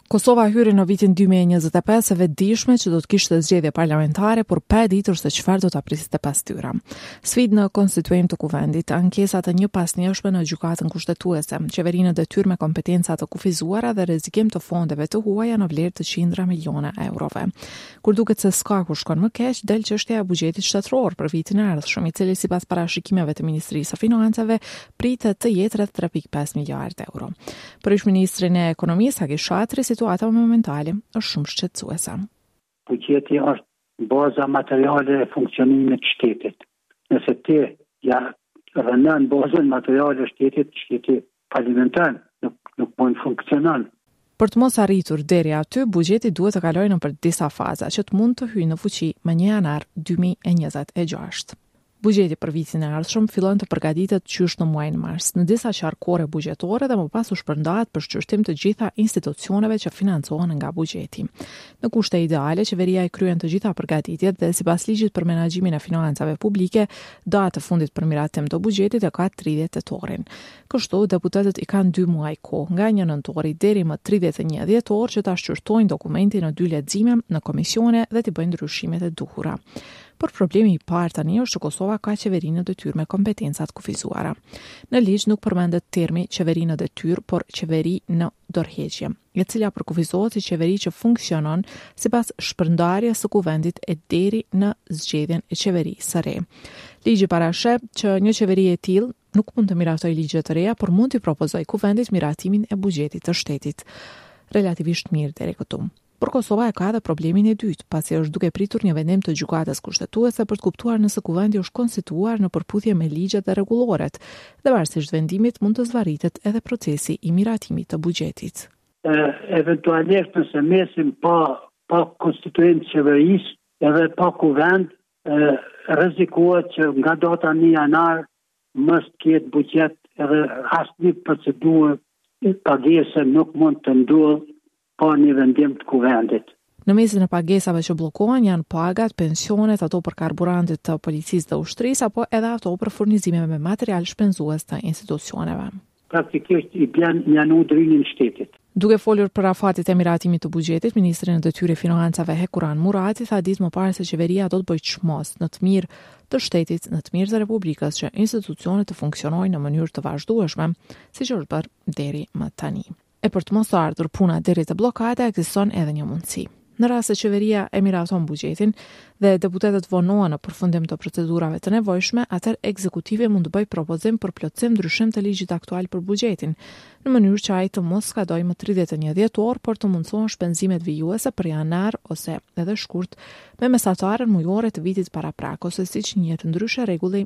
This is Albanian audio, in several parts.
Kosova hyri në vitin 2025 e vetëdijshme që do të kishte zgjedhje parlamentare, por pa e ditur se çfarë do ta prisiste pas tyre. Sfidë në konstituim të kuvendit, ankesa të njëpasnjëshme në gjykatën kushtetuese, qeverinë në detyrë me kompetenca të kufizuara dhe rrezikim të fondeve të huaja në vlerë të qindra miliona eurove. Kur duket se s'ka ku shkon më keq, del çështja e buxhetit shtetëror për vitin e ardhshëm, i cili sipas parashikimeve të Ministrisë së Financave pritet të jetë rreth 3.5 miliardë euro. Për ish-ministrin e ekonomisë Hagi Shatri, situata momentale është shumë shqetësuese. Buxheti është baza materiale e funksionimit të shtetit. Nëse ti rënon bazën materiale të shtetit, shteti falimenton, nuk mund funksionon. Për të mos arritur deri aty, buxheti duhet të kalojë nëpër disa faza që të mund të hyjë në fuqi më 1 janar 2026. Buxheti për vitin e ardhshëm fillon të përgatitet qysh në muajin mars, në disa qarkore buxhetore dhe më pas u shpërndahet për shqyrtim të gjitha institucioneve që financohen nga buxheti. Në kushte ideale, qeveria i kryen të gjitha përgatitjet dhe sipas ligjit për menaxhimin e financave publike, data e fundit për miratim të buxhetit e ka 30 tetorin. Kështu, deputetët i kanë 2 muaj kohë, nga 1 nëntori deri më 31 dhjetor që ta shqyrtojnë dokumentin në 2 lexime në komisione dhe të bëjnë ndryshimet e duhura. Por problemi i parë tani është që Kosova ka qeverinë në detyrë me kompetencat kufizuara. Në ligj nuk përmendet termi qeveri në detyrë, por qeveri në dorëheqje, e cila përkufizohet si qeveri që funksionon sipas shpërndarjes së kuvendit e deri në zgjedhjen e qeverisë së re. Ligji parashep që një qeveri e tillë nuk mund të miratojë ligje të reja, por mund të propozojë kuvendit miratimin e buxhetit të shtetit. Relativisht mirë deri këtu. Por Kosova e ka edhe problemin e dytë, pasi është duke pritur një vendim të gjykatës kushtetuese për të kuptuar nëse kuvendi është konstituar në përputhje me ligjet dhe rregulloret, dhe varësisht vendimit mund të zvarritet edhe procesi i miratimit të buxhetit. Eventualisht nëse mesim pa konstituim të qeverisë edhe pa kuvend, rrezikohet që nga data 1 janar mos ketë buxhet edhe asnjë procedurë pagese nuk mund të ndodhë pa një vendim të kuvendit. Në mesin e pagesave që bllokohen janë pagat, pensionet, ato për karburantit të policisë dhe ushtrisë, apo edhe ato për furnizime me material shpenzues të institucioneve. Praktikisht i bën një udhërim në shtetit. Duke folur për afatit e miratimit të buxhetit, ministri në detyrë e financave Hekuran Murati tha ditë më parë se qeveria do të bëjë çmos në të mirë të shtetit, në të mirë të Republikës, që institucionet të funksionojnë në mënyrë të vazhdueshme, siç është bërë deri më tani. E për të mos ardhur puna deri te bllokada, ekziston edhe një mundësi. Në rast se qeveria e miraton buxhetin dhe deputetët vonohen në përfundim të procedurave të nevojshme, atëherë ekzekutivi mund të bëjë propozim për plotësim ndryshim të ligjit aktual për buxhetin, në mënyrë që ai të mos skadojë më 31 dhjetor, por të mundsohen shpenzimet vijuese për janar ose edhe shkurt me mesatarën mujore të vitit paraprak, ose siç njihet ndryshe rregulli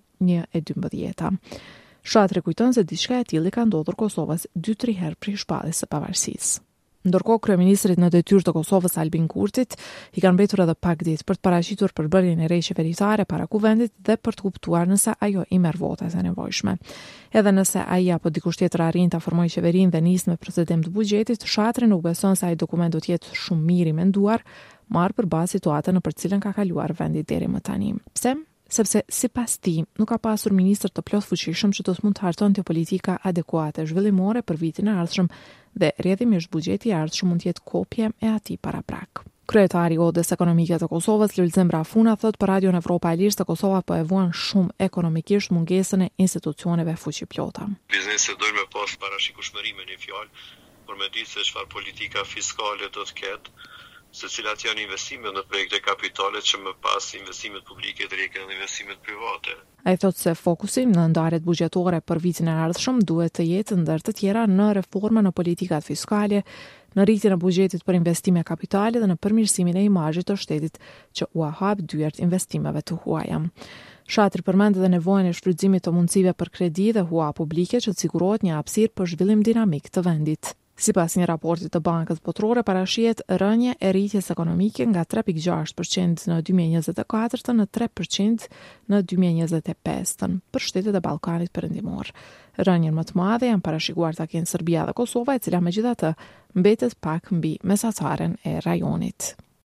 1/12. Shatri kujton se diçka e tillë ka ndodhur Kosovës 2-3 herë prej shpalljes së pavarësisë. Ndërkohë, kryeministrit në detyrë të Kosovës Albin Kurtit i kanë mbetur edhe pak ditë për të paraqitur përbërjen e re qeveritare para kuvendit dhe për të kuptuar nëse ajo i merr votat e nevojshme. Edhe nëse ai apo dikush tjetër arrin ta formojë qeverinë dhe nis me procedim të buxhetit, Shatri nuk beson se ai dokument do të jetë shumë mirë i menduar, marrë përballë situatën nëpër cilën ka kaluar vendi deri më tani. Pse? Sepse sipas tij nuk ka pasur ministër të plot fuqishëm që do të mund të hartonte politika adekuate zhvillimore për vitin e ardhshëm dhe rrjedhimisht buxheti i ardhshëm mund të jetë kopje e atij paraprak. Kryetari i Odës Ekonomike të Kosovës, Lulzim Rafuna, thot për Radion Evropa e Lirë se Kosova po e vuan shumë ekonomikisht mungesën e institucioneve fuqiplota. Bizneset dojnë me pas parashikueshmëri me një fjalë, por me ditë se çfarë politika fiskale do të ketë, se cilat janë investimet në projekte kapitale që më pas investimet publike të rikën në investimet private. Ai thotë se fokusi në ndarjet buxhetore për vitin e ardhshëm duhet të jetë ndër të tjera në reforma në politikat fiskale, në rritjen e buxhetit për investime kapitale dhe në përmirësimin e imazhit të shtetit që u hap dyert investimeve të huaja. Shatri përmend edhe nevojën e shfrytëzimit të mundësive për kredi dhe hua publike që të sigurohet një hapësirë për zhvillim dinamik të vendit. Sipas një raporti të Bankës Botërore, parashihet rënje e rritjes ekonomike nga 3.6% në 2024 në 3% në 2025 për shtetet e Ballkanit Perëndimor. Rënjen më të madhe janë parashikuar ta kenë Serbia dhe Kosova, e cila megjithatë mbetet pak mbi mesataren e rajonit.